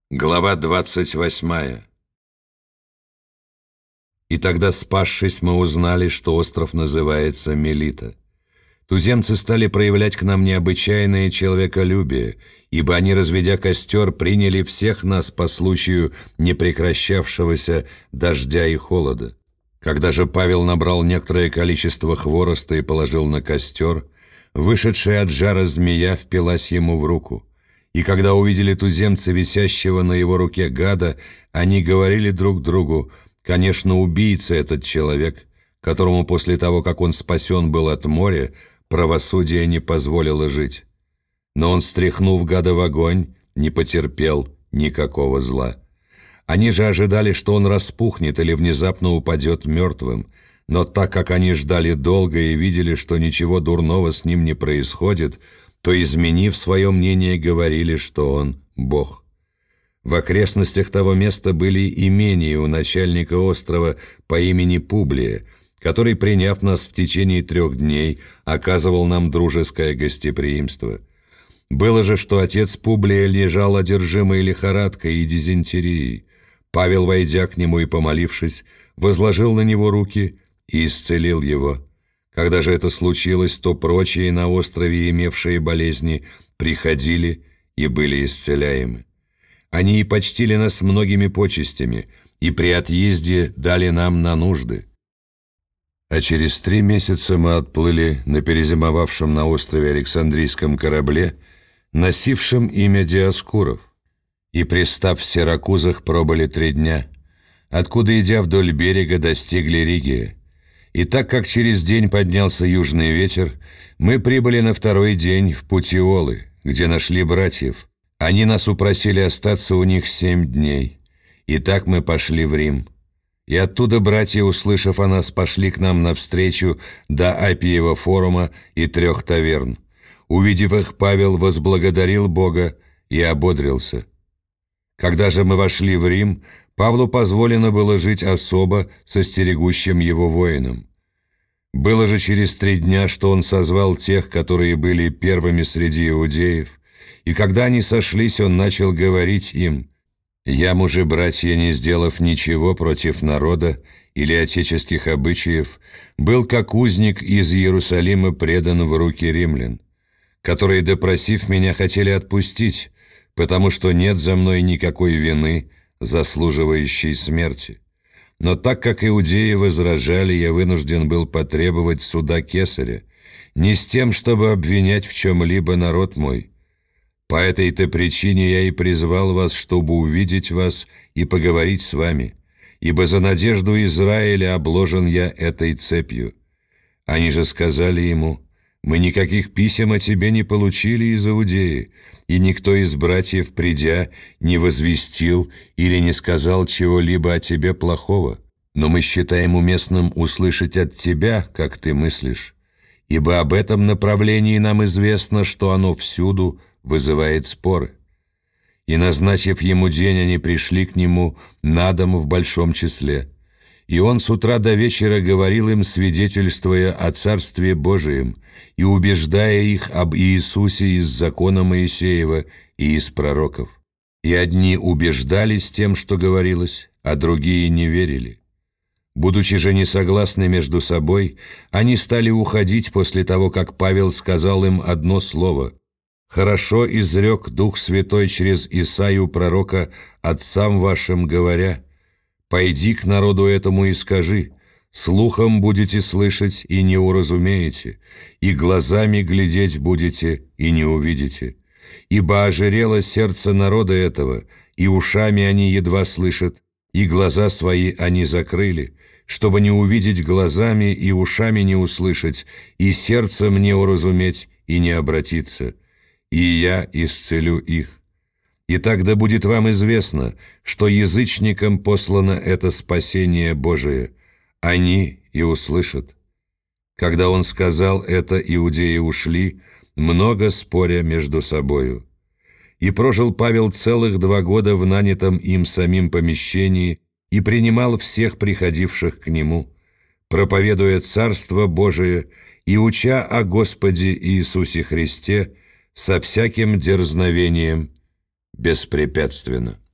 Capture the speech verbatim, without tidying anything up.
Глава двадцать восьмая. И тогда, спасшись, мы узнали, что остров называется Мелита. Туземцы стали проявлять к нам необычайное человеколюбие, ибо они, разведя костер, приняли всех нас по случаю непрекращавшегося дождя и холода. Когда же Павел набрал некоторое количество хвороста и положил на костер, вышедшая от жара змея впилась ему в руку. И когда увидели туземцы висящего на его руке гада, они говорили друг другу: «Конечно, убийца этот человек, которому после того, как он спасен был от моря, правосудие не позволило жить». Но он, стряхнув гада в огонь, не потерпел никакого зла. Они же ожидали, что он распухнет или внезапно упадет мертвым, но так как они ждали долго и видели, что ничего дурного с ним не происходит, то, изменив свое мнение, говорили, что он Бог. В окрестностях того места были имения у начальника острова по имени Публия, который, приняв нас в течение трех дней, оказывал нам дружеское гостеприимство. Было же, что отец Публия лежал одержимый лихорадкой и дизентерией. Павел, войдя к нему и помолившись, возложил на него руки и исцелил его. Когда же это случилось, то прочие на острове, имевшие болезни, приходили и были исцеляемы. Они и почтили нас многими почестями, и при отъезде дали нам на нужды. А через три месяца мы отплыли на перезимовавшем на острове Александрийском корабле, носившем имя Диоскуров, и, пристав в Сиракузах, пробыли три дня, откуда, идя вдоль берега, достигли Ригия. И так как через день поднялся южный ветер, мы прибыли на второй день в Путиолы, где нашли братьев. Они нас упросили остаться у них семь дней. И так мы пошли в Рим. И оттуда братья, услышав о нас, пошли к нам навстречу до Аппиева форума и трех таверн. Увидев их, Павел возблагодарил Бога и ободрился. Когда же мы вошли в Рим, Павлу позволено было жить особо со стерегущим его воином. Было же через три дня, что он созвал тех, которые были первыми среди иудеев, и когда они сошлись, он начал говорить им: «Я, мужи, братья, не сделав ничего против народа или отеческих обычаев, был как узник из Иерусалима предан в руки римлян, которые, допросив меня, хотели отпустить, потому что нет за мной никакой вины, заслуживающей смерти. Но так как иудеи возражали, я вынужден был потребовать суда Кесаря, не с тем, чтобы обвинять в чем-либо народ мой. По этой-то причине я и призвал вас, чтобы увидеть вас и поговорить с вами, ибо за надежду Израиля обложен я этой цепью». Они же сказали ему: «Мы никаких писем о тебе не получили из Иудеи, и никто из братьев, придя, не возвестил или не сказал чего-либо о тебе плохого. Но мы считаем уместным услышать от тебя, как ты мыслишь, ибо об этом направлении нам известно, что оно всюду вызывает споры». И, назначив ему день, они пришли к нему на дом в большом числе. И он с утра до вечера говорил им, свидетельствуя о Царстве Божием и убеждая их об Иисусе из закона Моисеева и из пророков. И одни убеждались тем, что говорилось, а другие не верили. Будучи же не согласны между собой, они стали уходить после того, как Павел сказал им одно слово: «Хорошо изрек Дух Святой через Исаию пророка отцам вашим, говоря: пойди к народу этому и скажи: слухом будете слышать и не уразумеете, и глазами глядеть будете и не увидите. Ибо ожирело сердце народа этого, и ушами они едва слышат, и глаза свои они закрыли, чтобы не увидеть глазами и ушами не услышать, и сердцем не уразуметь и не обратиться. И я исцелю их. И тогда будет вам известно, что язычникам послано это спасение Божие. Они и услышат». Когда он сказал это, иудеи ушли, много споря между собою. И прожил Павел целых два года в нанятом им самим помещении и принимал всех приходивших к нему, проповедуя Царство Божие и уча о Господе Иисусе Христе со всяким дерзновением беспрепятственно.